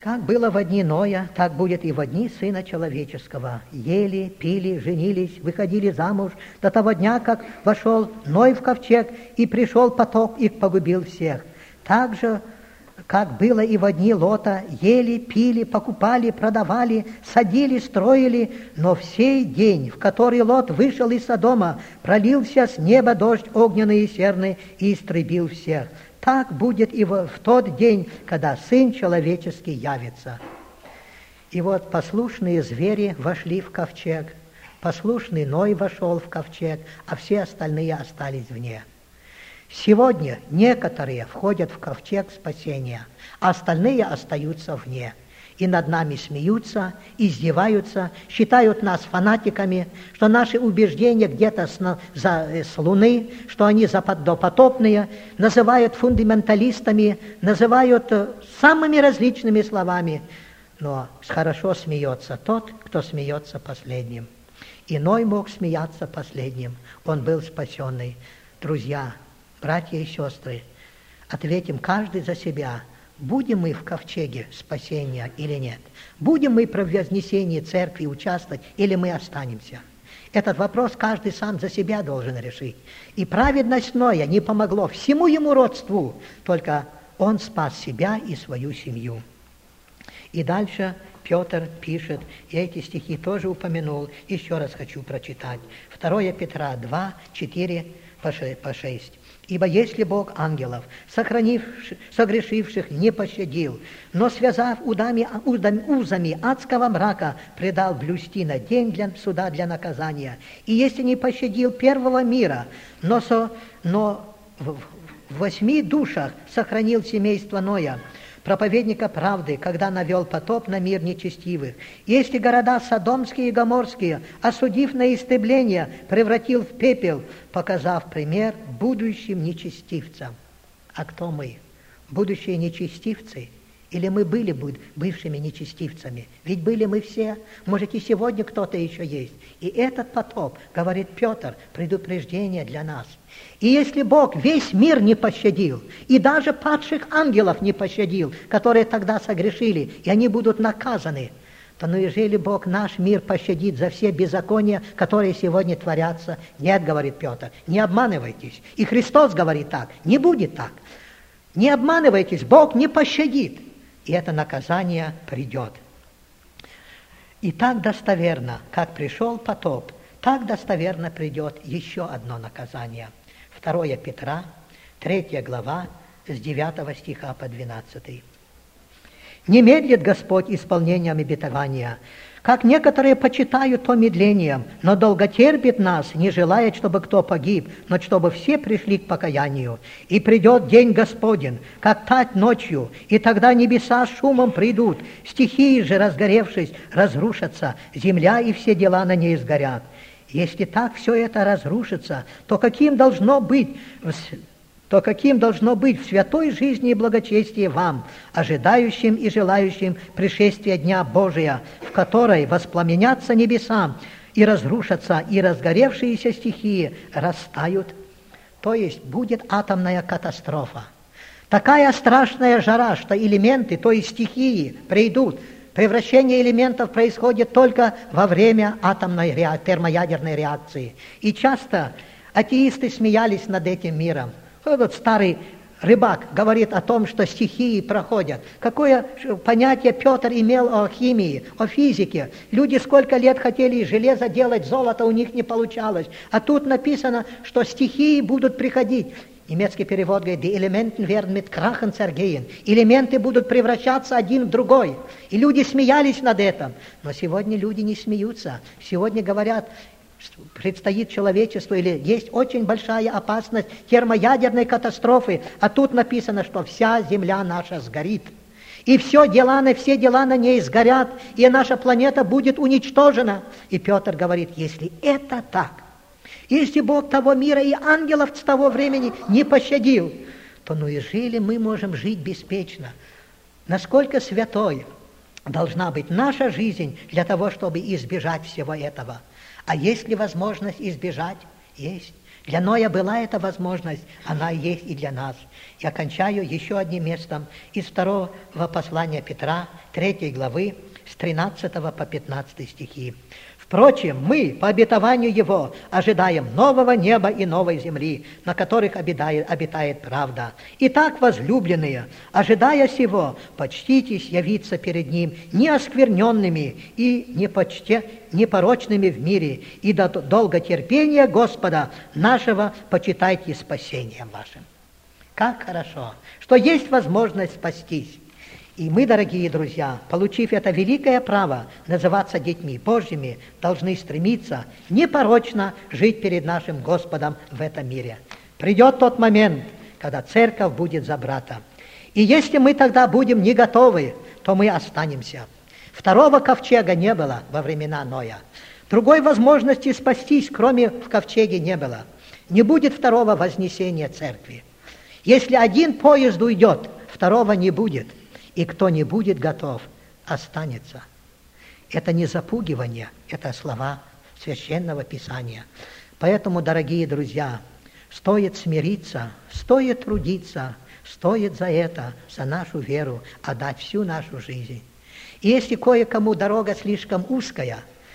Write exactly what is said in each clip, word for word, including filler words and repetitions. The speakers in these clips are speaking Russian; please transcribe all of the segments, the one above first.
Как было во дни Ноя, так будет и во дни Сына Человеческого. Ели, пили, женились, выходили замуж до того дня, как вошел Ной в ковчег, и пришел потоп и погубил всех. Так же, как было и во дни Лота, ели, пили, покупали, продавали, садили, строили, но в сей день, в который Лот вышел из Содома, пролился с неба дождь огненный и серный и истребил всех. Так будет и в, в тот день, когда Сын Человеческий явится. И вот послушные звери вошли в ковчег, послушный Ной вошел в ковчег, а все остальные остались вне. Сегодня некоторые входят в ковчег спасения, а остальные остаются вне. И над нами смеются, издеваются, считают нас фанатиками, что наши убеждения где-то с, за, с Луны, что они допотопные, называют фундаменталистами, называют самыми различными словами. Но хорошо смеется тот, кто смеется последним. Иной мог смеяться последним, он был спасенный. Друзья, братья и сестры, ответим каждый за себя, будем мы в ковчеге спасения или нет? Будем мы при вознесении церкви участвовать или мы останемся? Этот вопрос каждый сам за себя должен решить. И праведность Ноя не помогло всему ему родству, только он спас себя и свою семью. И дальше Петр пишет, я эти стихи тоже упомянул, еще раз хочу прочитать. второе Петра два, четыре по шесть. Ибо если Бог ангелов, сохранивших, согрешивших, не пощадил, но, связав удами, узами, узами адского мрака, предал блюсти на день для суда, для наказания, и если не пощадил первого мира, но, со, но в, в восьми душах сохранил семейство Ноя, проповедника правды, когда навел потоп на мир нечестивых. Если города Содомские и Гоморские, осудив на истребление, превратил в пепел, показав пример будущим нечестивцам. А кто мы? Будущие нечестивцы? Или мы были бывшими нечестивцами? Ведь были мы все. Может, и сегодня кто-то еще есть. И этот потоп, говорит Петр, предупреждение для нас. И если Бог весь мир не пощадил, и даже падших ангелов не пощадил, которые тогда согрешили, и они будут наказаны, то ну ежели Бог наш мир пощадит за все беззакония, которые сегодня творятся? Нет, говорит Петр, не обманывайтесь. И Христос говорит так, не будет так. Не обманывайтесь, Бог не пощадит. И это наказание придет. И так достоверно, как пришел потоп, так достоверно придет еще одно наказание. второе Петра, третья глава, с девятого стиха по двенадцатый. «Не медлит Господь исполнением обетования, как некоторые почитают то медлением, но долготерпит нас, не желает, чтобы кто погиб, но чтобы все пришли к покаянию. И придет день Господень, как тать ночью, и тогда небеса с шумом придут, стихии же, разгоревшись, разрушатся, земля и все дела на ней сгорят. Если так все это разрушится, то каким должно быть... то каким должно быть в святой жизни и благочестии вам, ожидающим и желающим пришествия Дня Божия, в которой воспламенятся небеса, и разрушатся, и разгоревшиеся стихии растают. То есть будет атомная катастрофа. Такая страшная жара, что элементы, то есть стихии, придут. Превращение элементов происходит только во время атомной реакции, термоядерной реакции. И часто атеисты смеялись над этим миром. Этот старый рыбак говорит о том, что стихии проходят. Какое понятие Петр имел о химии, о физике? Люди сколько лет хотели из железа делать золото, у них не получалось. А тут написано, что стихии будут приходить. Немецкий перевод говорит, die Elementen werden mit Krachen zergehen. Элементы будут превращаться один в другой. И люди смеялись над этим. Но сегодня люди не смеются. Сегодня говорят, предстоит человечеству, или есть очень большая опасность термоядерной катастрофы, а тут написано, что вся земля наша сгорит. И все дела, на все дела на ней сгорят, и наша планета будет уничтожена. И Петр говорит, если это так, если Бог того мира и ангелов с того времени не пощадил, то ну и жили мы можем жить беспечно. Насколько святой должна быть наша жизнь для того, чтобы избежать всего этого? А есть ли возможность избежать? Есть. Для Ноя была эта возможность, она есть и для нас. Я кончаю еще одним местом из второго послания Петра, третьей главы, с тринадцатого по пятнадцатый стихи. Впрочем, мы, по обетованию Его, ожидаем нового неба и новой земли, на которых обитает, обитает правда. Итак, возлюбленные, ожидая сего, почтитесь явиться перед Ним неоскверненными и непочте, непорочными в мире, и до долготерпения Господа нашего почитайте спасением вашим. Как хорошо, что есть возможность спастись. И мы, дорогие друзья, получив это великое право называться детьми Божьими, должны стремиться непорочно жить перед нашим Господом в этом мире. Придет тот момент, когда церковь будет за брата. И если мы тогда будем не готовы, то мы останемся. Второго ковчега не было во времена Ноя. Другой возможности спастись, кроме в ковчеге, не было. Не будет второго вознесения церкви. Если один поезд уйдет, второго не будет. И кто не будет готов, останется. Это не запугивание, это слова Священного Писания. Поэтому, дорогие друзья, стоит смириться, стоит трудиться, стоит за это, за нашу веру, отдать всю нашу жизнь. И если кое-кому дорога слишком узкая,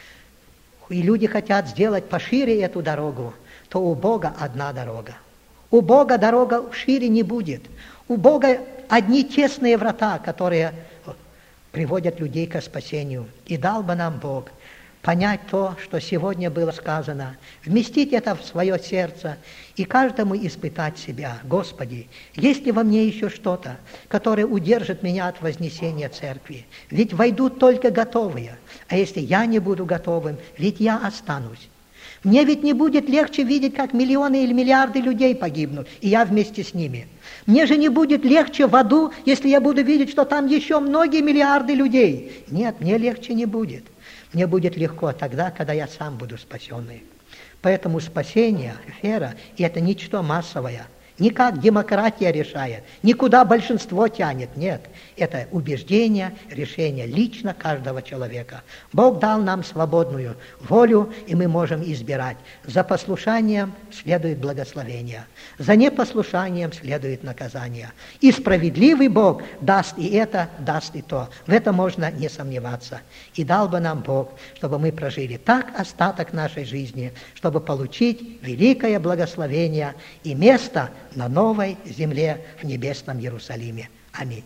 и люди хотят сделать пошире эту дорогу, то у Бога одна дорога. У Бога дорога шире не будет. У Бога одни тесные врата, которые приводят людей к спасению. И дал бы нам Бог понять то, что сегодня было сказано, вместить это в свое сердце и каждому испытать себя. Господи, есть ли во мне еще что-то, которое удержит меня от вознесения церкви? Ведь войдут только готовые. А если я не буду готовым, ведь я останусь. Мне ведь не будет легче видеть, как миллионы или миллиарды людей погибнут, и я вместе с ними. Мне же не будет легче в аду, если я буду видеть, что там еще многие миллиарды людей. Нет, мне легче не будет. Мне будет легко тогда, когда я сам буду спасенный. Поэтому спасение, вера, и это ничто массовое. Не как демократия решает, никуда большинство тянет. Нет, это убеждение, решение лично каждого человека. Бог дал нам свободную волю, и мы можем избирать. За послушанием следует благословение, за непослушанием следует наказание. И справедливый Бог даст и это, даст и то. В этом можно не сомневаться. И дал бы нам Бог, чтобы мы прожили так остаток нашей жизни, чтобы получить великое благословение и место на новой земле в небесном Иерусалиме. Аминь.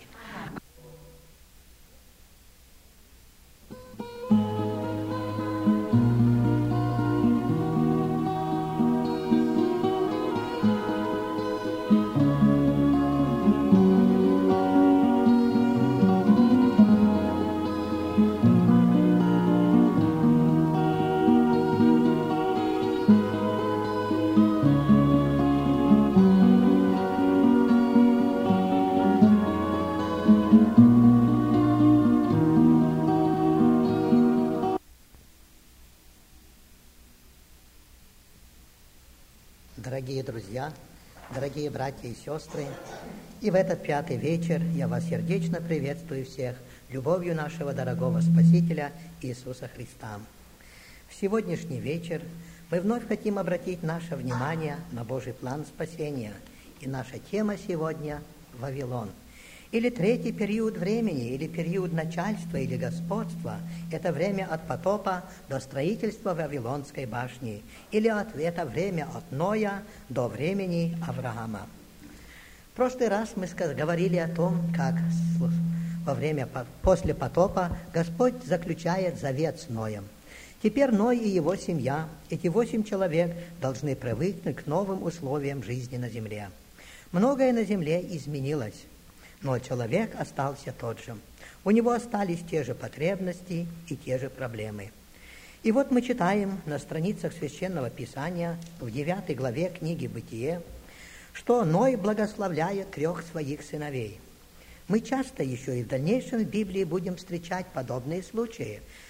Дорогие друзья, дорогие братья и сестры, и в этот пятый вечер я вас сердечно приветствую всех любовью нашего дорогого Спасителя Иисуса Христа. В сегодняшний вечер мы вновь хотим обратить наше внимание на Божий план спасения, и наша тема сегодня – Вавилон. Или третий период времени, или период начальства, или господства – это время от потопа до строительства Вавилонской башни, или от, это время от Ноя до времени Авраама. В прошлый раз мы говорили о том, как во время, после потопа Господь заключает завет с Ноем. Теперь Ной и его семья, эти восемь человек, должны привыкнуть к новым условиям жизни на земле. Многое на земле изменилось. Но человек остался тот же. У него остались те же потребности и те же проблемы. И вот мы читаем на страницах Священного Писания в девятой главе книги «Бытие», что Ной благословляет трех своих сыновей. Мы часто еще и в дальнейшем в Библии будем встречать подобные случаи.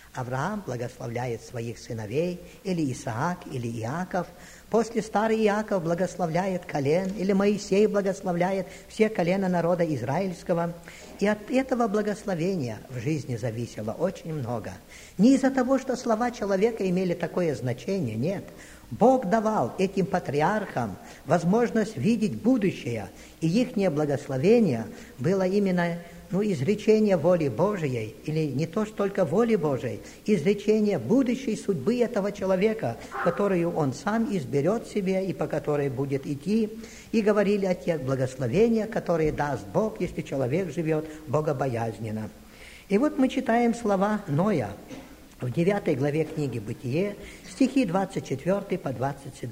Авраам благословляет своих сыновей, или Исаак, или Иаков. После старый Иаков благословляет колен, или Моисей благословляет все колена народа израильского. И от этого благословения в жизни зависело очень много. Не из-за того, что слова человека имели такое значение, нет. Бог давал этим патриархам возможность видеть будущее, и ихнее благословение было именно ну, изречение воли Божией, или не то что только воли Божией, изречение будущей судьбы этого человека, которую он сам изберет себе и по которой будет идти. И говорили о тех благословениях, которые даст Бог, если человек живет богобоязненно. И вот мы читаем слова Ноя в девятой главе книги «Бытие», стихи двадцать четыре по двадцать семь.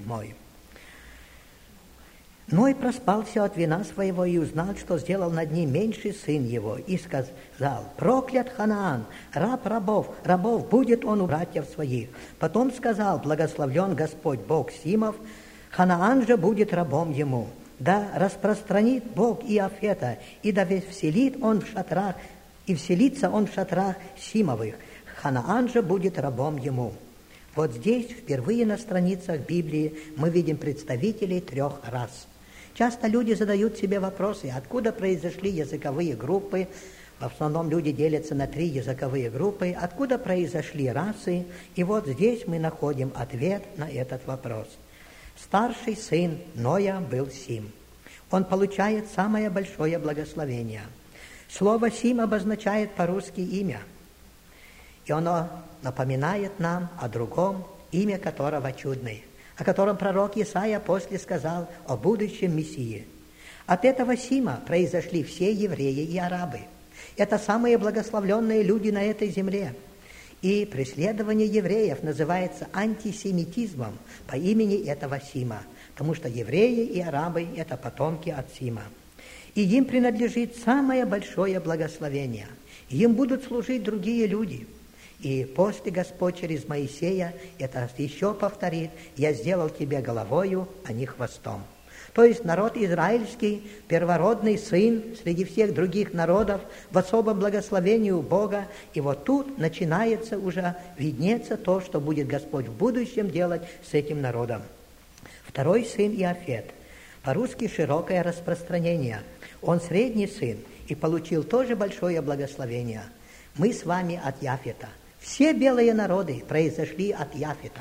Ной проспался от вина своего и узнал, что сделал над ним меньший сын его, и сказал: проклят Ханаан, раб рабов, рабов будет он у братьев своих. Потом сказал: благословлен Господь Бог Симов, Ханаан же будет рабом ему. Да распространит Бог Иафета, и да вселит он в шатрах, и вселится он в шатрах Симовых. Ханаан же будет рабом ему. Вот здесь впервые на страницах Библии мы видим представителей трех рас. Часто люди задают себе вопросы, откуда произошли языковые группы. В основном люди делятся на три языковые группы. Откуда произошли расы? И вот здесь мы находим ответ на этот вопрос. Старший сын Ноя был Сим. Он получает самое большое благословение. Слово «Сим» обозначает по-русски имя. И оно напоминает нам о другом, имя которого чудное, о котором пророк Исаия после сказал о будущем Мессии. От этого Сима произошли все евреи и арабы. Это самые благословленные люди на этой земле. И преследование евреев называется антисемитизмом по имени этого Сима, потому что евреи и арабы – это потомки от Сима. И им принадлежит самое большое благословение. Им будут служить другие люди. И после Господь через Моисея это еще повторит: «Я сделал тебя головою, а не хвостом». То есть народ израильский, первородный сын среди всех других народов, в особом благословении у Бога. И вот тут начинается уже виднеться то, что будет Господь в будущем делать с этим народом. Второй сын Иафет. По-русски широкое распространение. Он средний сын и получил тоже большое благословение. Мы с вами от Яфета. Все белые народы произошли от Яфета.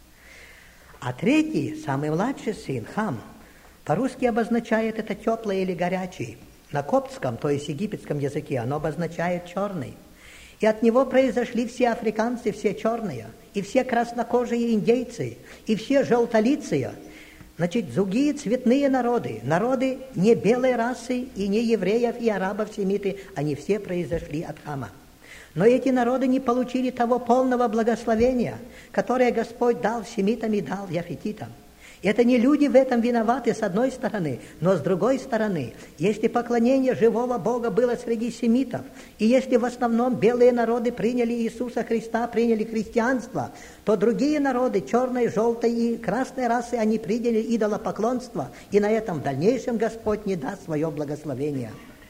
А третий, самый младший сын, Хам, по-русски обозначает это теплый или горячий. На коптском, то есть египетском языке, оно обозначает черный. И от него произошли все африканцы, все черные, и все краснокожие индейцы, и все желтолицые. Значит, другие цветные народы, народы не белой расы, и не евреев, и арабов, семиты, они все произошли от Хама. Но эти народы не получили того полного благословения, которое Господь дал семитам и дал яфетитам. Это не люди в этом виноваты, с одной стороны, но с другой стороны, если поклонение живого Бога было среди семитов, и если в основном белые народы приняли Иисуса Христа, приняли христианство, то другие народы, черной, желтой и красной расы, они приняли идолопоклонство, и на этом в дальнейшем Господь не даст свое благословение.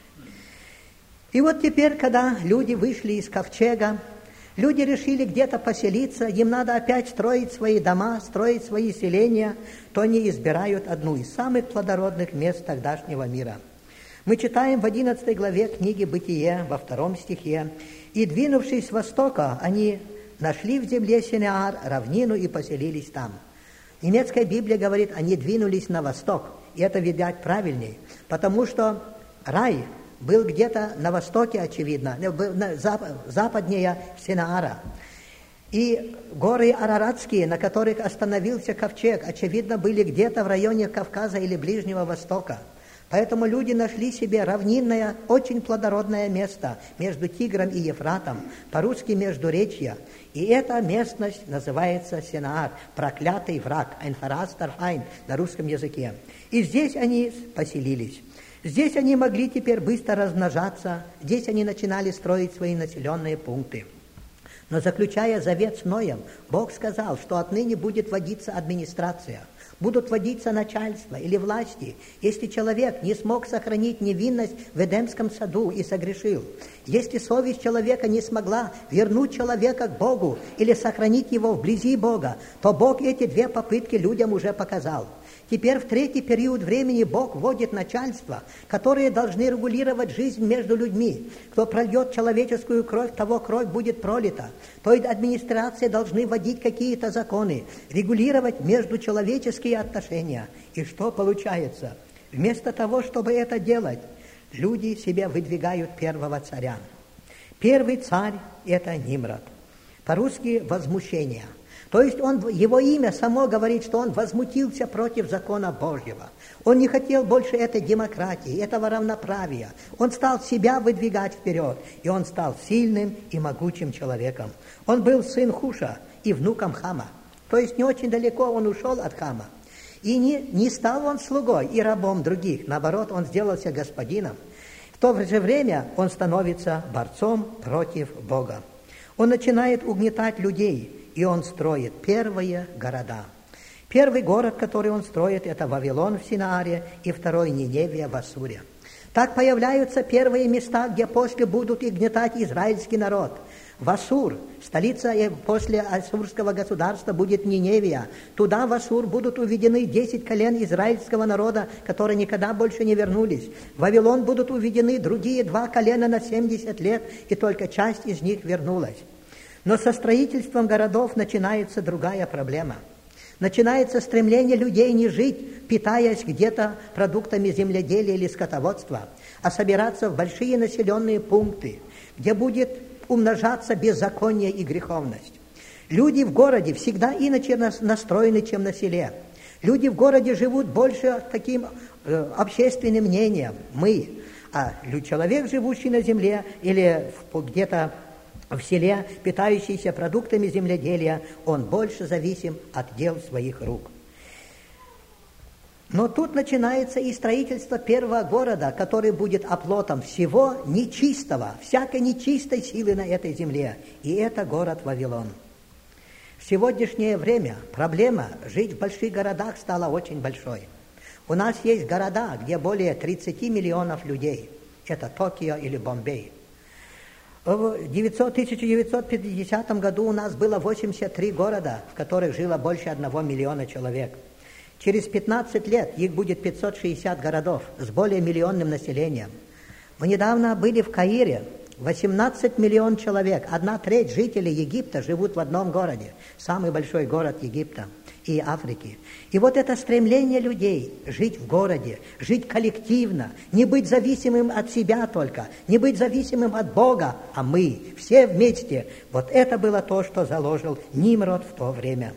И вот теперь, когда люди вышли из ковчега, люди решили где-то поселиться, им надо опять строить свои дома, строить свои селения, то они избирают одну из самых плодородных мест тогдашнего мира. Мы читаем в одиннадцатой главе книги «Бытие» во втором стихе: «И, двинувшись с востока, они нашли в земле Синеар равнину и поселились там». Немецкая Библия говорит, они двинулись на восток, и это, видать, правильней, потому что рай был где-то на востоке, очевидно, западнее Синеара. И горы Араратские, на которых остановился ковчег, очевидно, были где-то в районе Кавказа или Ближнего Востока. Поэтому люди нашли себе равнинное, очень плодородное место между Тигром и Ефратом, по-русски Междуречье. И эта местность называется Синеар, проклятый враг, Эйнфарастарфайн на русском языке. И здесь они поселились. Здесь они могли теперь быстро размножаться, здесь они начинали строить свои населенные пункты. Но заключая завет с Ноем, Бог сказал, что отныне будет вводиться администрация, будут вводиться начальство или власти, если человек не смог сохранить невинность в Эдемском саду и согрешил, если совесть человека не смогла вернуть человека к Богу или сохранить его вблизи Бога, то Бог эти две попытки людям уже показал. Теперь в третий период времени Бог вводит начальство, которые должны регулировать жизнь между людьми. Кто прольет человеческую кровь, того кровь будет пролита. То есть администрации должны вводить какие-то законы, регулировать междучеловеческие отношения. И что получается? Вместо того, чтобы это делать, люди себе выдвигают первого царя. Первый царь – это Нимрод. По-русски «возмущение». То есть он, его имя само говорит, что он возмутился против закона Божьего. Он не хотел больше этой демократии, этого равноправия. Он стал себя выдвигать вперед, и он стал сильным и могучим человеком. Он был сын Хуша и внуком Хама. То есть не очень далеко он ушел от Хама. И не, не стал он слугой и рабом других. Наоборот, он сделался господином. В то же время он становится борцом против Бога. Он начинает угнетать людей, и он строит первые города. Первый город, который он строит, это Вавилон в Синааре, и второй Ниневия в Ассуре. Так появляются первые места, где после будут угнетать израильский народ. В Ассур, столица после ассурского государства, будет Ниневия. Туда в Ассур будут уведены десять колен израильского народа, которые никогда больше не вернулись. В Вавилон будут уведены другие два колена на семьдесят лет, и только часть из них вернулась. Но со строительством городов начинается другая проблема. Начинается стремление людей не жить, питаясь где-то продуктами земледелия или скотоводства, а собираться в большие населенные пункты, где будет умножаться беззаконие и греховность. Люди в городе всегда иначе настроены, чем на селе. Люди в городе живут больше таким э, общественным мнением «мы», а человек, живущий на земле или где-то в селе, питающийся продуктами земледелия, он больше зависим от дел своих рук. Но тут начинается и строительство первого города, который будет оплотом всего нечистого, всякой нечистой силы на этой земле. И это город Вавилон. В сегодняшнее время проблема жить в больших городах стала очень большой. У нас есть города, где более тридцать миллионов людей. Это Токио или Бомбей. В тысяча девятьсот пятидесятом году у нас было восемьдесят три города, в которых жило больше одного миллиона человек. Через пятнадцать лет их будет пятьсот шестьдесят городов с более миллионным населением. Мы недавно были в Каире. восемнадцать миллионов человек, одна треть жителей Египта живут в одном городе. Самый большой город Египта и Африки. И вот это стремление людей жить в городе, жить коллективно, не быть зависимым от себя только, не быть зависимым от Бога, а мы, все вместе. Вот это было то, что заложил Нимрод в то время.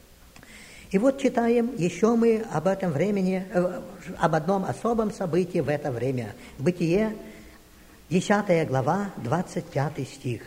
И вот читаем еще мы об этом времени, э, об одном особом событии в это время. Бытие, десятая глава, двадцать пятый стих.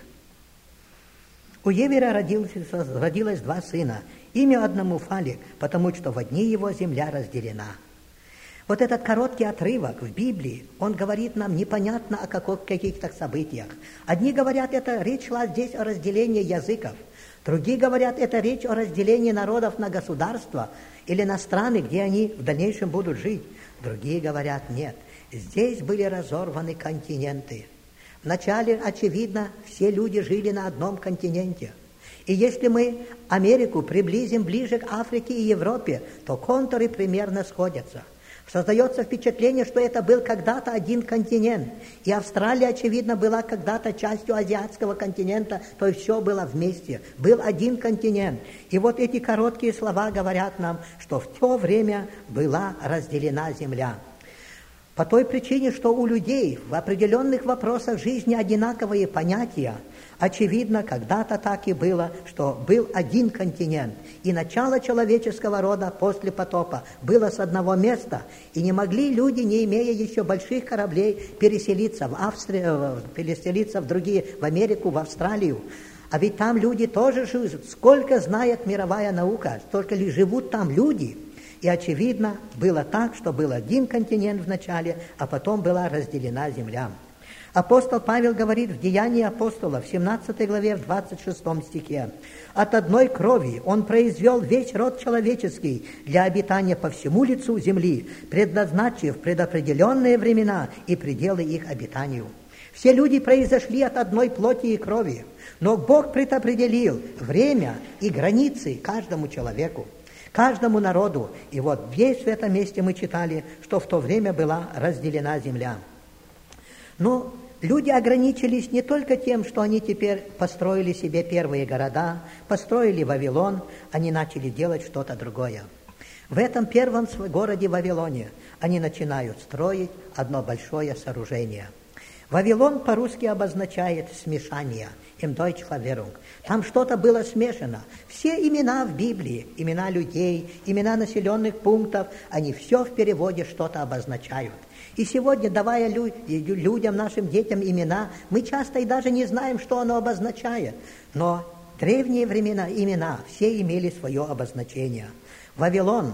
У Евера родилось, родилось два сына. Имя одному Фалик, потому что в одни его земля разделена. Вот этот короткий отрывок в Библии, он говорит нам непонятно о каких- каких-то событиях. Одни говорят, это речь шла здесь о разделении языков. Другие говорят, это речь о разделении народов на государства или на страны, где они в дальнейшем будут жить. Другие говорят, нет, здесь были разорваны континенты. Вначале, очевидно, все люди жили на одном континенте. И если мы Америку приблизим ближе к Африке и Европе, то контуры примерно сходятся. Создается впечатление, что это был когда-то один континент. И Австралия, очевидно, была когда-то частью азиатского континента, то есть все было вместе. Был один континент. И вот эти короткие слова говорят нам, что в то время была разделена земля. По той причине, что у людей в определенных вопросах жизни одинаковые понятия, очевидно, когда-то так и было, что был один континент. И начало человеческого рода после потопа было с одного места. И не могли люди, не имея еще больших кораблей, переселиться в Австрию, переселиться в другие, в Америку, в Австралию. А ведь там люди тоже живут. Сколько знает мировая наука, столько ли живут там люди. И, очевидно, было так, что был один континент в начале, а потом была разделена земля. Апостол Павел говорит в Деянии апостола в семнадцатой главе, в двадцать шестом стихе: «От одной крови Он произвел весь род человеческий для обитания по всему лицу земли, предназначив предопределенные времена и пределы их обитанию». Все люди произошли от одной плоти и крови, но Бог предопределил время и границы каждому человеку, каждому народу. И вот здесь, в этом месте, мы читали, что в то время была разделена земля. Но люди ограничились не только тем, что они теперь построили себе первые города, построили Вавилон, они начали делать что-то другое. В этом первом городе Вавилоне они начинают строить одно большое сооружение. Вавилон по-русски обозначает смешание, im Deutsch Verwirrung. Там что-то было смешано. Все имена в Библии, имена людей, имена населенных пунктов, они все в переводе что-то обозначают. И сегодня, давая лю- людям, нашим детям имена, мы часто и даже не знаем, что оно обозначает. Но в древние времена имена все имели свое обозначение. Вавилон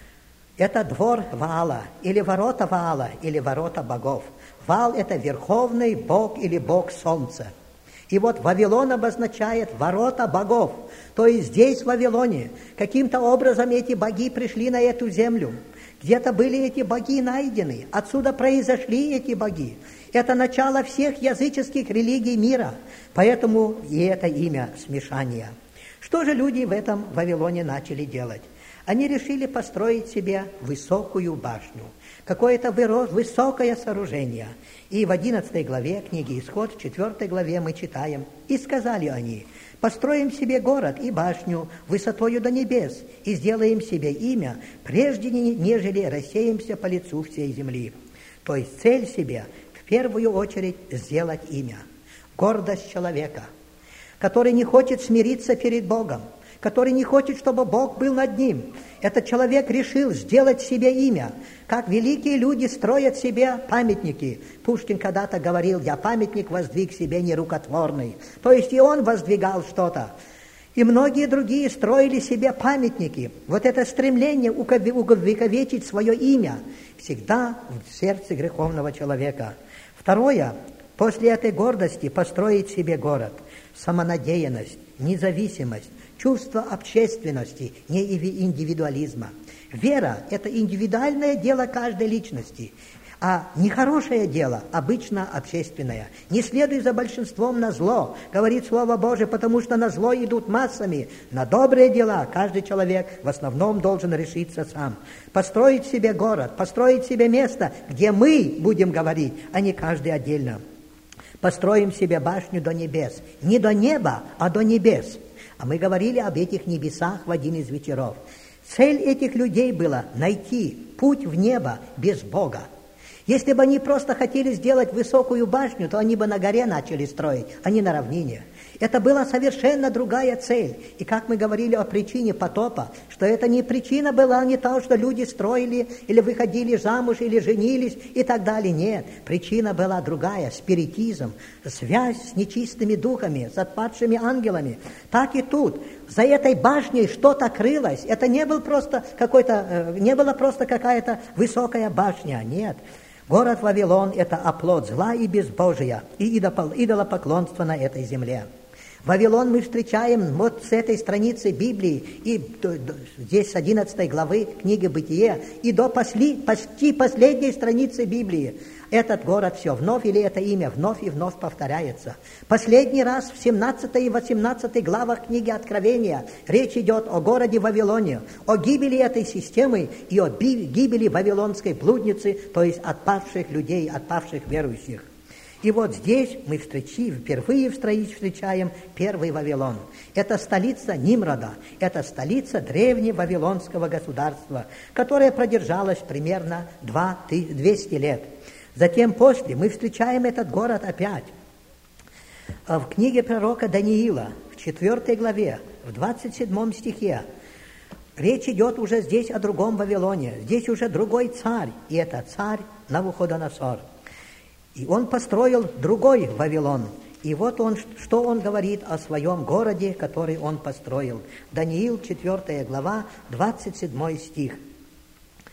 – это двор Ваала, или ворота Ваала, или ворота богов. Ваал – это верховный бог или бог солнца. И вот Вавилон обозначает ворота богов. То есть здесь, в Вавилоне, каким-то образом эти боги пришли на эту землю. Где-то были эти боги найдены. Отсюда произошли эти боги. Это начало всех языческих религий мира. Поэтому и это имя смешания. Что же люди в этом Вавилоне начали делать? Они решили построить себе высокую башню, какое-то высокое сооружение. И в одиннадцатой главе книги Исход, в четвёртой главе мы читаем: «И сказали они: построим себе город и башню высотою до небес, и сделаем себе имя, прежде нежели рассеемся по лицу всей земли». То есть цель себе в первую очередь сделать имя. Гордость человека, который не хочет смириться перед Богом, который не хочет, чтобы Бог был над ним. Этот человек решил сделать себе имя. Как великие люди строят себе памятники. Пушкин когда-то говорил: «Я памятник воздвиг себе нерукотворный». То есть и он воздвигал что-то. И многие другие строили себе памятники. Вот это стремление увековечить свое имя всегда в сердце греховного человека. Второе, после этой гордости построить себе город. Самонадеянность, независимость, чувство общественности, не индивидуализма. Вера – это индивидуальное дело каждой личности, а нехорошее дело обычно общественное. Не следуй за большинством на зло, говорит Слово Божие, потому что на зло идут массами. На добрые дела каждый человек в основном должен решиться сам. Построить себе город, построить себе место, где мы будем говорить, а не каждый отдельно. Построим себе башню до небес. Не до неба, а до небес. А мы говорили об этих небесах в один из вечеров. Цель этих людей была найти путь в небо без Бога. Если бы они просто хотели сделать высокую башню, то они бы на горе начали строить, а не на равнине. Это была совершенно другая цель. И как мы говорили о причине потопа, что это не причина была не то, что люди строили или выходили замуж, или женились и так далее. Нет, причина была другая, спиритизм, связь с нечистыми духами, с отпадшими ангелами. Так и тут. За этой башней что-то крылось. Это не был просто какой-то, не была просто какая-то высокая башня. Нет. Город Вавилон – это оплот зла и безбожия, и идолопоклонства на этой земле. Вавилон мы встречаем вот с этой страницы Библии, и здесь с одиннадцатой главы книги Бытие, и до после, почти последней страницы Библии. Этот город все вновь, или это имя вновь и вновь повторяется. Последний раз в семнадцатой и восемнадцатой главах книги Откровения речь идет о городе Вавилоне, о гибели этой системы и о гибели вавилонской блудницы, то есть отпавших людей, отпавших верующих. И вот здесь мы встречи, впервые встречаем первый Вавилон. Это столица Нимрода, это столица древнего вавилонского государства, которое продержалось примерно двести лет. Затем после мы встречаем этот город опять. В книге пророка Даниила, в четвёртой главе, в двадцать седьмом стихе, речь идет уже здесь о другом Вавилоне. Здесь уже другой царь, и это царь Навуходоносор. И он построил другой Вавилон. И вот он, что он говорит о своем городе, который он построил. Даниил, четвёртая глава, двадцать седьмой стих.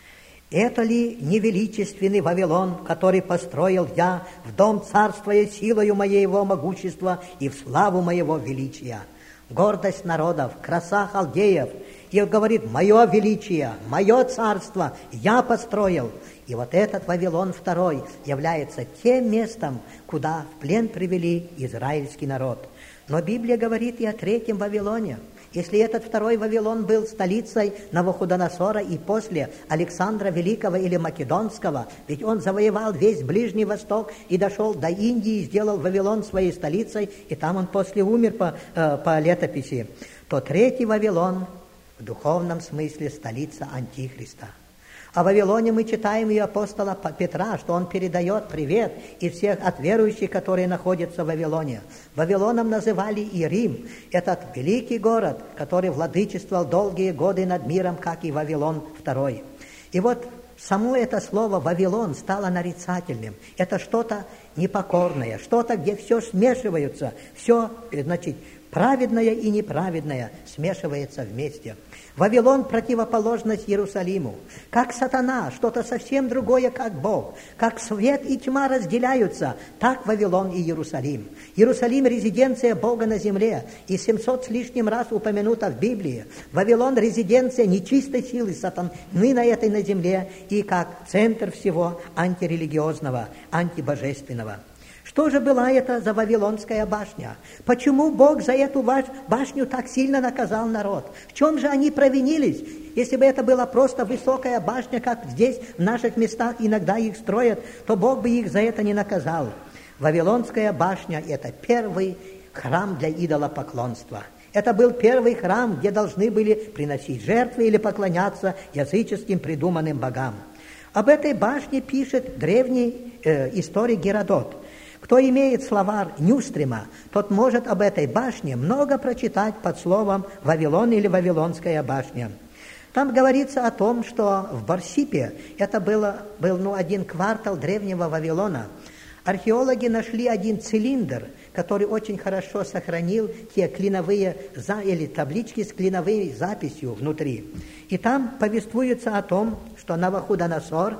Это ли не величественный Вавилон, который построил я в дом царствуя силою моего могущества и в славу моего величия? Гордость народов, краса халдеев. И он говорит, мое величие, мое царство я построил. И вот этот Вавилон второй является тем местом, куда в плен привели израильский народ. Но Библия говорит и о третьем Вавилоне. Если этот второй Вавилон был столицей Навуходоносора и после Александра Великого или Македонского, ведь он завоевал весь Ближний Восток и дошел до Индии, сделал Вавилон своей столицей, и там он после умер по, э, по летописи, то третий Вавилон в духовном смысле столица Антихриста. О Вавилоне мы читаем и апостола Петра, что он передает привет и всех от верующих, которые находятся в Вавилоне. Вавилоном называли и Рим, этот великий город, который владычествовал долгие годы над миром, как и Вавилон второй. И вот само это слово «Вавилон» стало нарицательным. Это что-то непокорное, что-то, где все смешивается, все, значит, праведное и неправедное смешивается вместе. Вавилон – противоположность Иерусалиму. Как сатана, что-то совсем другое, как Бог. Как свет и тьма разделяются, так Вавилон и Иерусалим. Иерусалим – резиденция Бога на земле, и семьсот с лишним раз упомянуто в Библии. Вавилон – резиденция нечистой силы сатаны на этой на земле, и как центр всего антирелигиозного, антибожественного. Что же была это за Вавилонская башня? Почему Бог за эту башню так сильно наказал народ? В чем же они провинились? Если бы это была просто высокая башня, как здесь, в наших местах иногда их строят, то Бог бы их за это не наказал. Вавилонская башня – это первый храм для идолопоклонства. Это был первый храм, где должны были приносить жертвы или поклоняться языческим придуманным богам. Об этой башне пишет древний э, историк Геродот. Кто имеет словарь Нюстрима, тот может об этой башне много прочитать под словом «Вавилон» или «Вавилонская башня». Там говорится о том, что в Барсипе, это было, был ну, один квартал древнего Вавилона, археологи нашли один цилиндр, который очень хорошо сохранил те клиновые за, или таблички с клиновой записью внутри. И там повествуется о том, что Навуходоносор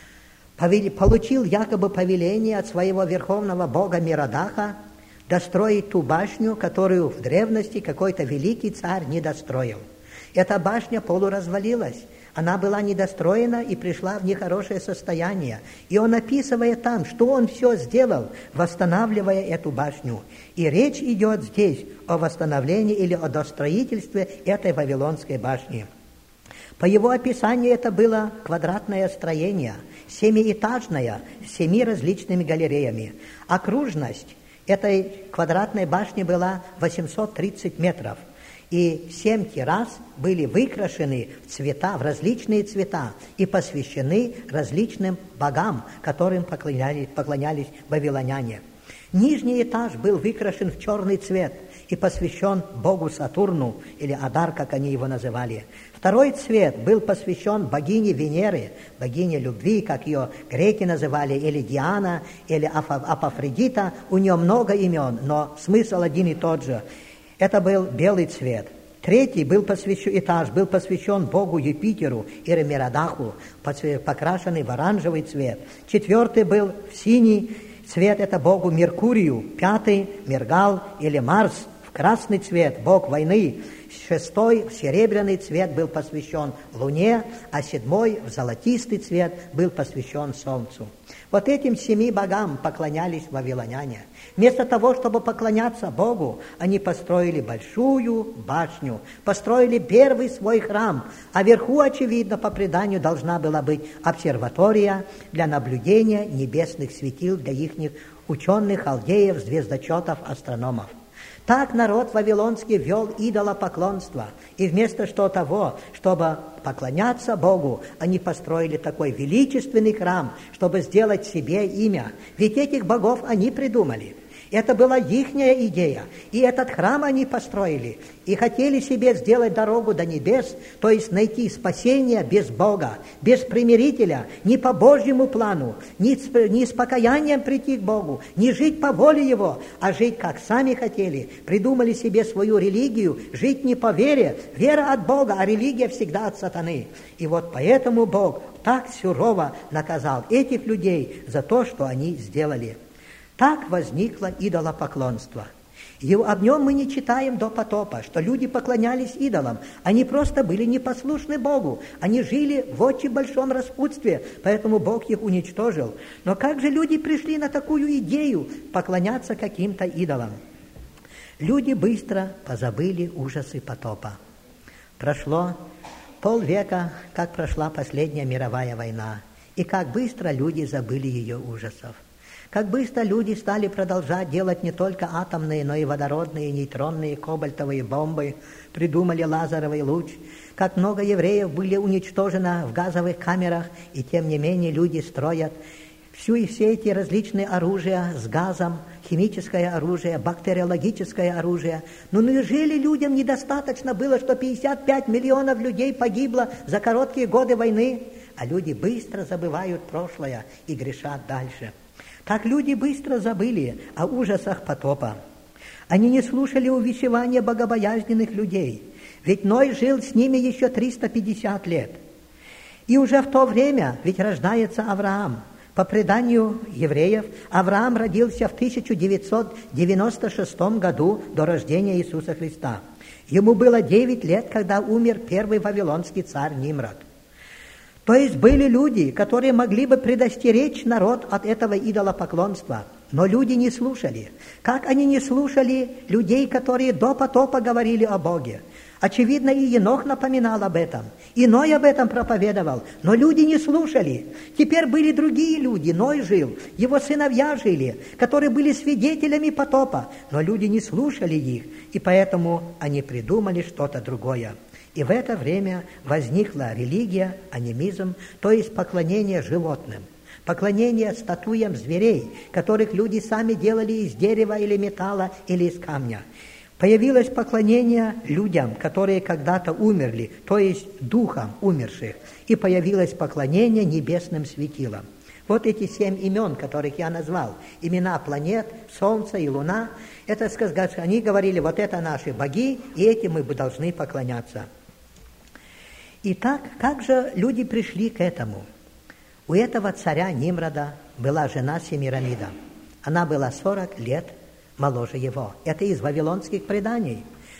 получил якобы повеление от своего верховного бога Миродаха достроить ту башню, которую в древности какой-то великий царь не достроил. Эта башня полуразвалилась, она была недостроена и пришла в нехорошее состояние. И он описывает там, что он все сделал, восстанавливая эту башню. И речь идет здесь о восстановлении или о достроительстве этой Вавилонской башни. По его описанию это было квадратное строение, семиэтажное, с семи различными галереями. Окружность этой квадратной башни была восемьсот тридцать метров. И семь террас были выкрашены в цвета, в различные цвета и посвящены различным богам, которым поклонялись, поклонялись вавилоняне. Нижний этаж был выкрашен в черный цвет и посвящен богу Сатурну, или Адар, как они его называли. Второй цвет был посвящен богине Венеры, богине любви, как ее греки называли, или Диана, или Апофродита. У нее много имен, но смысл один и тот же. Это был белый цвет. Третий был посвящен, этаж был посвящен богу Юпитеру или Мирадаху, покрашенный в оранжевый цвет. Четвертый был в синий цвет, это богу Меркурию. Пятый – Мергал или Марс, в красный цвет, бог войны. Шестой, в серебряный цвет, был посвящен Луне, а седьмой, в золотистый цвет, был посвящен Солнцу. Вот этим семи богам поклонялись вавилоняне. Вместо того, чтобы поклоняться Богу, они построили большую башню, построили первый свой храм, а вверху, очевидно, по преданию, должна была быть обсерватория для наблюдения небесных светил для их ученых, халдеев, звездочетов, астрономов. Так народ вавилонский вел идолопоклонство, и вместо что того, чтобы поклоняться Богу, они построили такой величественный храм, чтобы сделать себе имя. Ведь этих богов они придумали. Это была ихняя идея. И этот храм они построили. И хотели себе сделать дорогу до небес, то есть найти спасение без Бога, без примирителя, не по Божьему плану, не с, не с покаянием прийти к Богу, не жить по воле Его, а жить, как сами хотели. Придумали себе свою религию, жить не по вере. Вера от Бога, а религия всегда от сатаны. И вот поэтому Бог так сурово наказал этих людей за то, что они сделали. Так возникло идолопоклонство. И об нем мы не читаем до потопа, что люди поклонялись идолам. Они просто были непослушны Богу. Они жили в очень большом распутстве, поэтому Бог их уничтожил. Но как же люди пришли на такую идею поклоняться каким-то идолам? Люди быстро позабыли ужасы потопа. Прошло полвека, как прошла последняя мировая война, и как быстро люди забыли ее ужасов. Как быстро люди стали продолжать делать не только атомные, но и водородные, нейтронные, кобальтовые бомбы, придумали лазеровый луч. Как много евреев были уничтожено в газовых камерах, и тем не менее люди строят всю и все эти различные оружия с газом, химическое оружие, бактериологическое оружие. Но неужели людям недостаточно было, что пятьдесят пять миллионов людей погибло за короткие годы войны? А люди быстро забывают прошлое и грешат дальше. Так люди быстро забыли о ужасах потопа. Они не слушали увещевания богобоязненных людей, ведь Ной жил с ними еще триста пятьдесят лет. И уже в то время ведь рождается Авраам. По преданию евреев, Авраам родился в тысяча девятьсот девяносто шестом году до рождения Иисуса Христа. Ему было девять лет, когда умер первый вавилонский царь Нимрод. То есть были люди, которые могли бы предостеречь народ от этого идолопоклонства, но люди не слушали. Как они не слушали людей, которые до потопа говорили о Боге? Очевидно, и Енох напоминал об этом, и Ной об этом проповедовал, но люди не слушали. Теперь были другие люди, Ной жил, его сыновья жили, которые были свидетелями потопа, но люди не слушали их, и поэтому они придумали что-то другое. И в это время возникла религия, анимизм, то есть поклонение животным, поклонение статуям зверей, которых люди сами делали из дерева или металла или из камня. Появилось поклонение людям, которые когда-то умерли, то есть духам умерших, и появилось поклонение небесным светилам. Вот эти семь имен, которых я назвал, имена планет, Солнца и Луна, это, они говорили, вот это наши боги, и этим мы должны поклоняться. Итак, как же люди пришли к этому? У этого царя Нимрода была жена Семирамида. Она была сорок лет моложе его. Это из вавилонских преданий.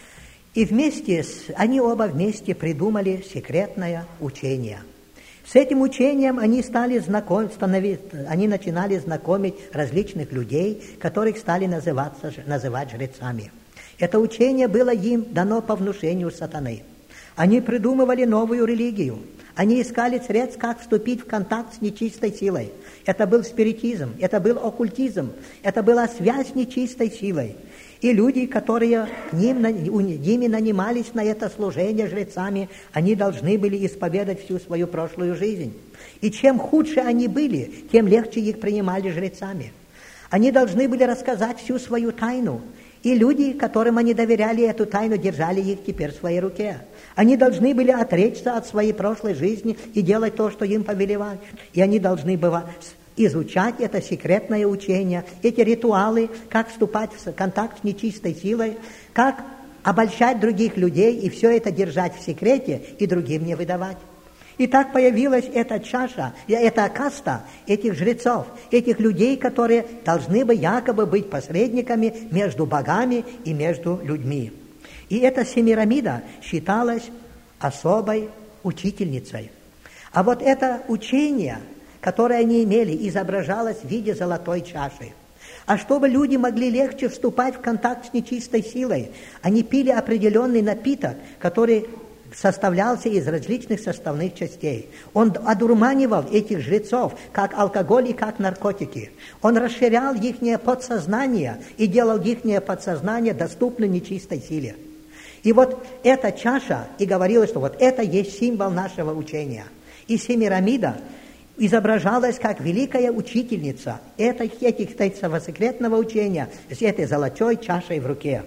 И вместе, с, они оба вместе придумали секретное учение. С этим учением они, стали знаком, становить, они начинали знакомить различных людей, которых стали называться, называть жрецами. Это учение было им дано по внушению сатаны. Они придумывали новую религию. Они искали средств, как вступить в контакт с нечистой силой. Это был спиритизм, это был оккультизм, это была связь с нечистой силой. И люди, которые ним, ними нанимались на это служение жрецами, они должны были исповедать всю свою прошлую жизнь. И чем худше они были, тем легче их принимали жрецами. Они должны были рассказать всю свою тайну. И люди, которым они доверяли эту тайну, держали их теперь в своей руке. Они должны были отречься от своей прошлой жизни и делать то, что им повелевали. И они должны были изучать это секретное учение, эти ритуалы, как вступать в контакт с нечистой силой, как обольщать других людей и все это держать в секрете и другим не выдавать. И так появилась эта чаша, эта каста этих жрецов, этих людей, которые должны бы якобы быть посредниками между богами и между людьми. И эта Семирамида считалась особой учительницей. А вот это учение, которое они имели, изображалось в виде золотой чаши. А чтобы люди могли легче вступать в контакт с нечистой силой, они пили определенный напиток, который составлялся из различных составных частей. Он одурманивал этих жрецов, как алкоголь и как наркотики. Он расширял ихнее подсознание и делал ихнее подсознание доступным нечистой силе. И вот эта чаша, и говорилось, что вот это есть символ нашего учения. И Семирамида изображалась как великая учительница этих, этих, этого секретного учения с этой золотой чашей в руке.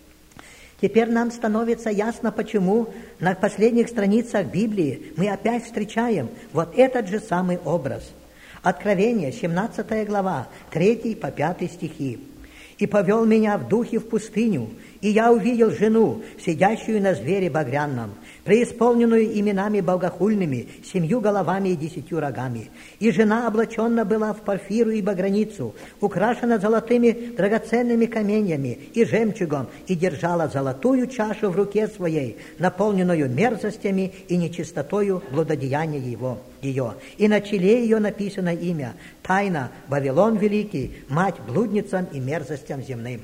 Теперь нам становится ясно, почему на последних страницах Библии мы опять встречаем вот этот же самый образ. Откровение, семнадцатая глава, третий по пятый стихи. «И повел меня в духе в пустыню, и я увидел жену, сидящую на звере багряном, преисполненную именами богохульными, семью головами и десятью рогами. И жена облачена была в парфиру и баграницу, украшена золотыми драгоценными каменьями и жемчугом, и держала золотую чашу в руке своей, наполненную мерзостями и нечистотою блудодеяния его, ее. И на челе ее написано имя: Тайна, Вавилон Великий, мать блудницам и мерзостям земным».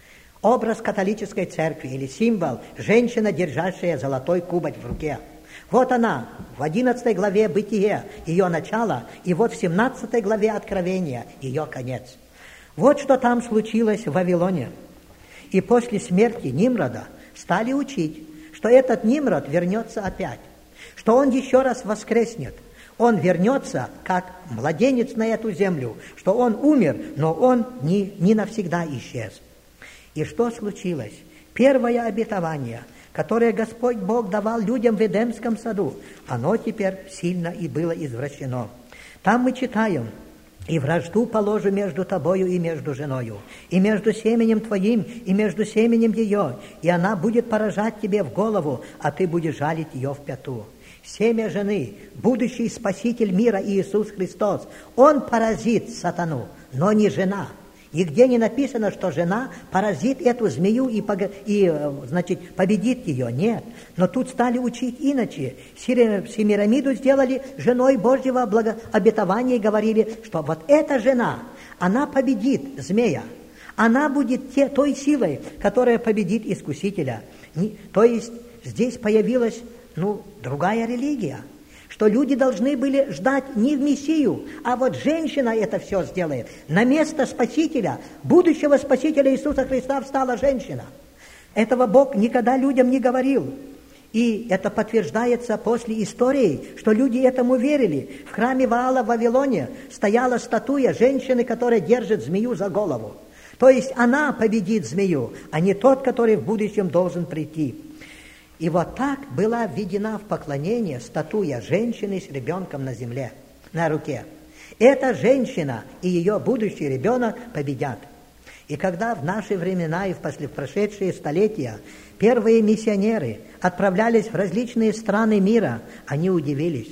Образ католической церкви или символ – женщина, держащая золотой кубок в руке. Вот она, в одиннадцатой главе Бытие, ее начало, и вот в семнадцатой главе Откровения, ее конец. Вот что там случилось в Вавилоне. И после смерти Нимрода стали учить, что этот Нимрод вернется опять, что он еще раз воскреснет. Он вернется как младенец на эту землю, что он умер, но он не, не навсегда исчез. И что случилось? Первое обетование, которое Господь Бог давал людям в Эдемском саду, оно теперь сильно и было извращено. Там мы читаем: «И вражду положу между тобою и между женою, и между семенем твоим, и между семенем ее, и она будет поражать тебе в голову, а ты будешь жалить ее в пяту». Семя жены, будущий Спаситель мира Иисус Христос, Он поразит сатану, но не жена. Нигде не написано, что жена поразит эту змею и, и значит, победит ее. Нет. Но тут стали учить иначе. Семирамиду сделали женой Божьего обетования и говорили, что вот эта жена, она победит змея. Она будет те, той силой, которая победит искусителя. То есть здесь появилась ну, другая религия. Что люди должны были ждать не в Мессию, а вот женщина это все сделает. На место Спасителя, будущего Спасителя Иисуса Христа встала женщина. Этого Бог никогда людям не говорил. И это подтверждается после истории, что люди этому верили. В храме Ваала в Вавилоне стояла статуя женщины, которая держит змею за голову. То есть она победит змею, а не тот, который в будущем должен прийти. И вот так была введена в поклонение статуя женщины с ребенком на земле, на руке. Эта женщина и ее будущий ребенок победят. И когда в наши времена и в прошедшие столетия первые миссионеры отправлялись в различные страны мира, они удивились.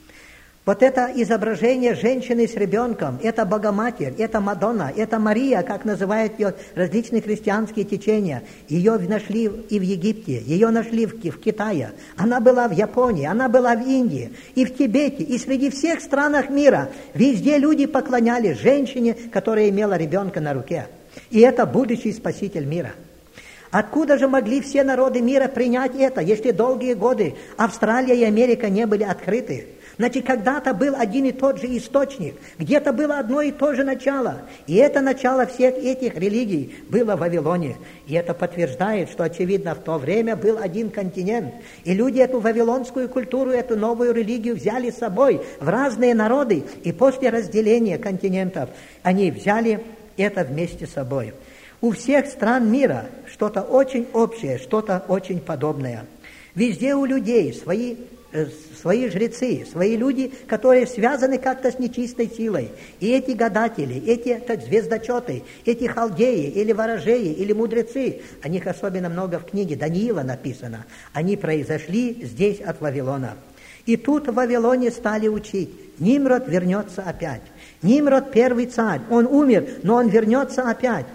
Вот это изображение женщины с ребенком, это Богоматерь, это Мадонна, это Мария, как называют ее различные христианские течения. Ее нашли и в Египте, ее нашли в, в Китае, она была в Японии, она была в Индии, и в Тибете, и среди всех странах мира. Везде люди поклонялись женщине, которая имела ребенка на руке. И это будущий Спаситель мира. Откуда же могли все народы мира принять это, если долгие годы Австралия и Америка не были открыты? Значит, когда-то был один и тот же источник, где-то было одно и то же начало. И это начало всех этих религий было в Вавилоне. И это подтверждает, что, очевидно, в то время был один континент. И люди эту вавилонскую культуру, эту новую религию взяли с собой в разные народы. И после разделения континентов они взяли это вместе с собой. У всех стран мира что-то очень общее, что-то очень подобное. Везде у людей свои... свои жрецы, свои люди, которые связаны как-то с нечистой силой. И эти гадатели, эти так, звездочеты, эти халдеи или ворожеи, или мудрецы, о них особенно много в книге Даниила написано, они произошли здесь от Вавилона. И тут в Вавилоне стали учить: Нимрод вернется опять. Нимрод первый царь, он умер, но он вернется опять.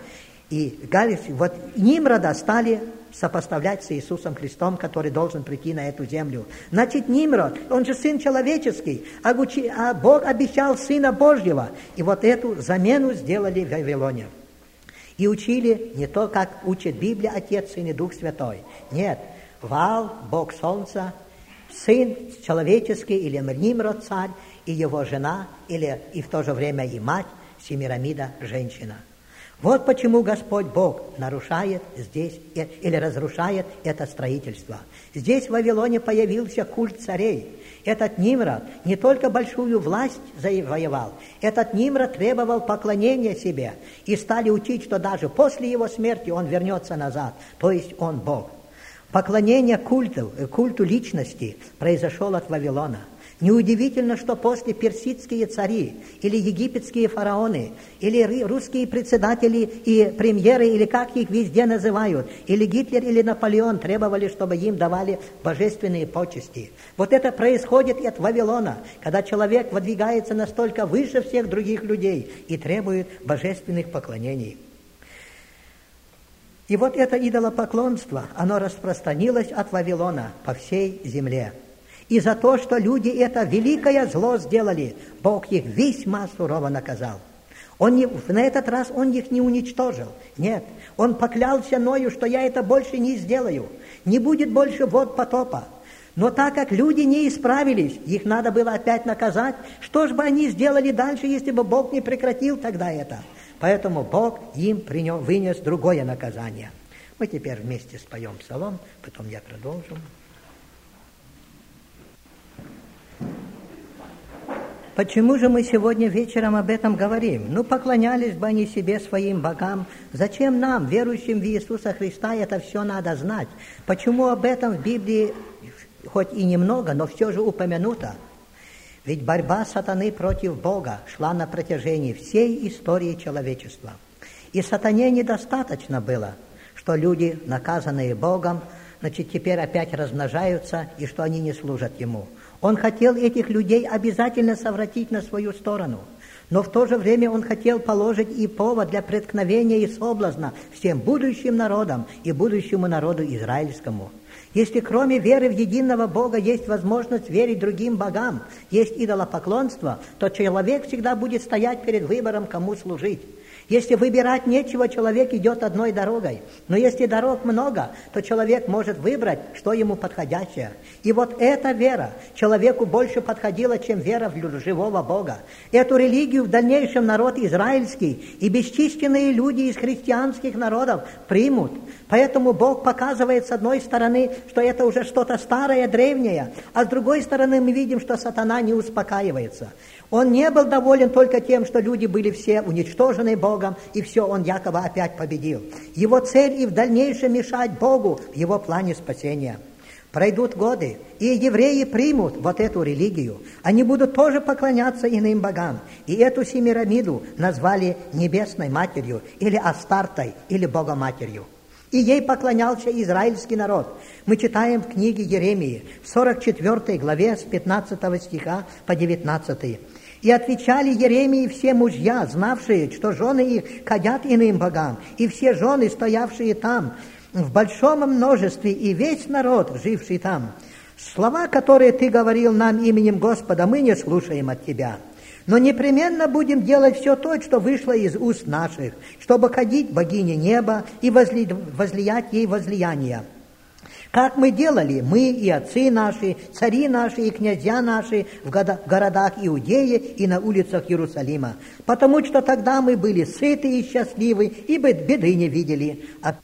И вот Нимрода стали сопоставлять с Иисусом Христом, который должен прийти на эту землю. Значит, Нимрод, он же сын человеческий, а Бог обещал Сына Божьего. И вот эту замену сделали в Вавилоне. И учили не то, как учит Библия, Отец, Сын и Дух Святой. Нет, Ваал, Бог Солнца, сын человеческий, или Нимрод, царь, и его жена, или и в то же время и мать, Семирамида, женщина. Вот почему Господь Бог нарушает здесь или разрушает это строительство. Здесь в Вавилоне появился культ царей. Этот Нимрод не только большую власть завоевал, этот Нимрод требовал поклонения себе. И стали учить, что даже после его смерти он вернется назад, то есть он Бог. Поклонение культу, культу личности произошло от Вавилона. Неудивительно, что после персидские цари, или египетские фараоны, или русские председатели и премьеры, или как их везде называют, или Гитлер, или Наполеон требовали, чтобы им давали божественные почести. Вот это происходит и от Вавилона, когда человек выдвигается настолько выше всех других людей и требует божественных поклонений. И вот это идолопоклонство, оно распространилось от Вавилона по всей земле. И за то, что люди это великое зло сделали, Бог их весьма сурово наказал. Он не, на этот раз Он их не уничтожил. Нет, Он поклялся Ною, что я это больше не сделаю. Не будет больше вод потопа. Но так как люди не исправились, их надо было опять наказать. Что же бы они сделали дальше, если бы Бог не прекратил тогда это? Поэтому Бог им принес, вынес другое наказание. Мы теперь вместе споем псалом, потом я продолжу. Почему же мы сегодня вечером об этом говорим? Ну, поклонялись бы они себе, своим богам. Зачем нам, верующим в Иисуса Христа, это все надо знать? Почему об этом в Библии, хоть и немного, но все же упомянуто? Ведь борьба сатаны против Бога шла на протяжении всей истории человечества. И сатане недостаточно было, что люди, наказанные Богом, значит, теперь опять размножаются, и что они не служат Ему. Он хотел этих людей обязательно совратить на свою сторону. Но в то же время он хотел положить и повод для преткновения и соблазна всем будущим народам и будущему народу израильскому. Если кроме веры в единого Бога есть возможность верить другим богам, есть идолопоклонство, то человек всегда будет стоять перед выбором, кому служить. Если выбирать нечего, человек идет одной дорогой. Но если дорог много, то человек может выбрать, что ему подходящее. И вот эта вера человеку больше подходила, чем вера в живого Бога. Эту религию в дальнейшем народ израильский и бесчисленные люди из христианских народов примут. Поэтому Бог показывает с одной стороны, что это уже что-то старое, древнее, а с другой стороны мы видим, что сатана не успокаивается. Он не был доволен только тем, что люди были все уничтожены Богом, и все, он якобы опять победил. Его цель и в дальнейшем мешать Богу в его плане спасения. Пройдут годы, и евреи примут вот эту религию. Они будут тоже поклоняться иным богам. И эту Семирамиду назвали Небесной Матерью, или Астартой, или Богоматерью. И ей поклонялся израильский народ. Мы читаем в книге Еремии, в сорок четвёртой главе, с пятнадцатого стиха по девятнадцатый. «И отвечали Еремии все мужья, знавшие, что жены их кадят иным богам, и все жены, стоявшие там, в большом множестве, и весь народ, живший там. Слова, которые ты говорил нам именем Господа, мы не слушаем от тебя. Но непременно будем делать все то, что вышло из уст наших, чтобы ходить богине неба и возли... возлиять ей возлияния. Как мы делали, мы и отцы наши, цари наши и князья наши в городах Иудеи и на улицах Иерусалима, потому что тогда мы были сыты и счастливы, и беды не видели».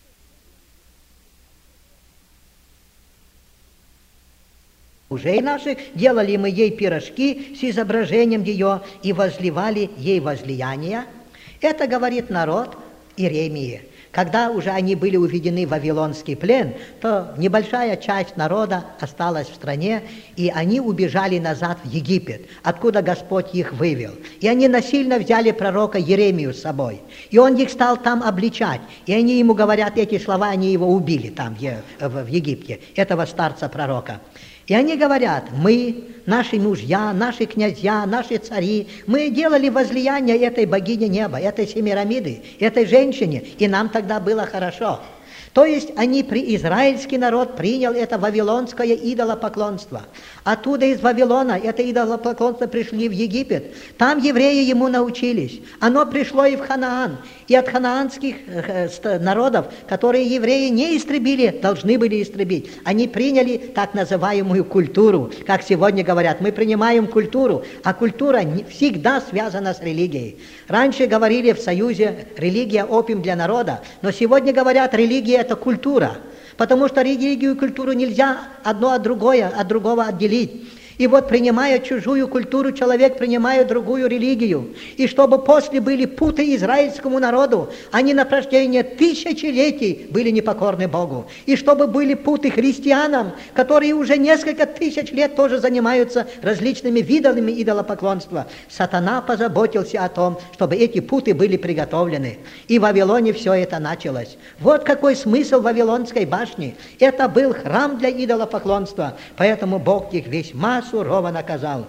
Мужей наших делали мы ей пирожки с изображением ее и возливали ей возлияния. Это говорит народ Иеремии. Когда уже они были уведены в вавилонский плен, то небольшая часть народа осталась в стране, и они убежали назад в Египет, откуда Господь их вывел. И они насильно взяли пророка Еремию с собой. И он их стал там обличать. И они ему говорят эти слова, они его убили там, в Египте, этого старца-пророка. И они говорят: мы, наши мужья, наши князья, наши цари, мы делали возлияние этой богине неба, этой Семирамиды, этой женщине, и нам тогда было хорошо. То есть они, при, израильский народ принял это вавилонское идолопоклонство. Оттуда из Вавилона это идолопоклонство пришли в Египет. Там евреи ему научились. Оно пришло и в Ханаан. И от ханаанских народов, которые евреи не истребили, должны были истребить. Они приняли так называемую культуру. Как сегодня говорят, мы принимаем культуру, а культура всегда связана с религией. Раньше говорили в Союзе, религия – опиум для народа, но сегодня говорят, религия – это культура. Потому что религию и культуру нельзя одно от другое, от другого отделить. И вот, принимая чужую культуру, человек принимает другую религию. И чтобы после были путы израильскому народу, они на протяжении тысячелетий были непокорны Богу. И чтобы были путы христианам, которые уже несколько тысяч лет тоже занимаются различными видами идолопоклонства. Сатана позаботился о том, чтобы эти путы были приготовлены. И в Вавилоне все это началось. Вот какой смысл Вавилонской башни. Это был храм для идолопоклонства. Поэтому Бог их весьма сурово наказал.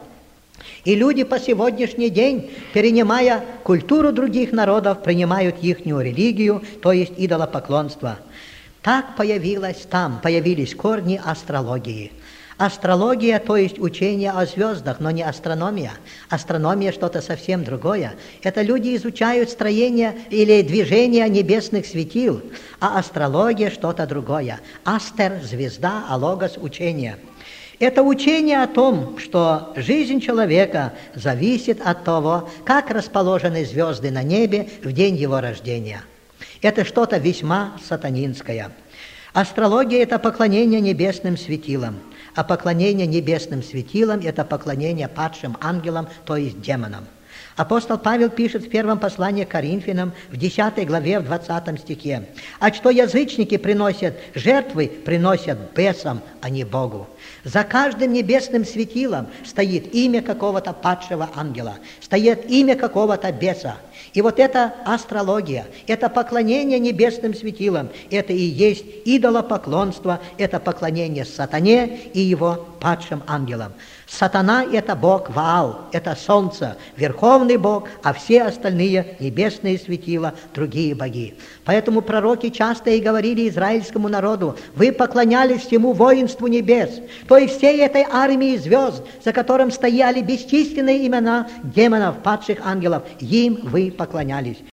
И люди по сегодняшний день, перенимая культуру других народов, принимают ихнюю религию, то есть идолопоклонство. Так появилось там, появились корни астрологии. Астрология, то есть учение о звездах, но не астрономия. Астрономия что-то совсем другое. Это люди изучают строение или движение небесных светил, а астрология что-то другое. Астер – звезда, а логос – учение. Это учение о том, что жизнь человека зависит от того, как расположены звезды на небе в день его рождения. Это что-то весьма сатанинское. Астрология – это поклонение небесным светилам, а поклонение небесным светилам – это поклонение падшим ангелам, то есть демонам. Апостол Павел пишет в первом послании к Коринфянам, в десятой главе, в двадцатом стихе: «А что язычники приносят жертвы, приносят бесам, а не Богу». За каждым небесным светилом стоит имя какого-то падшего ангела, стоит имя какого-то беса. И вот это астрология, это поклонение небесным светилам, это и есть идолопоклонство, это поклонение сатане и его падшим ангелам. Сатана – это бог Ваал, это солнце, верховный бог, а все остальные небесные светила – другие боги. Поэтому пророки часто и говорили израильскому народу: вы поклонялись всему воинству небес, то есть всей этой армии звезд, за которым стояли бесчисленные имена демонов, падших ангелов, им вы поклонялись.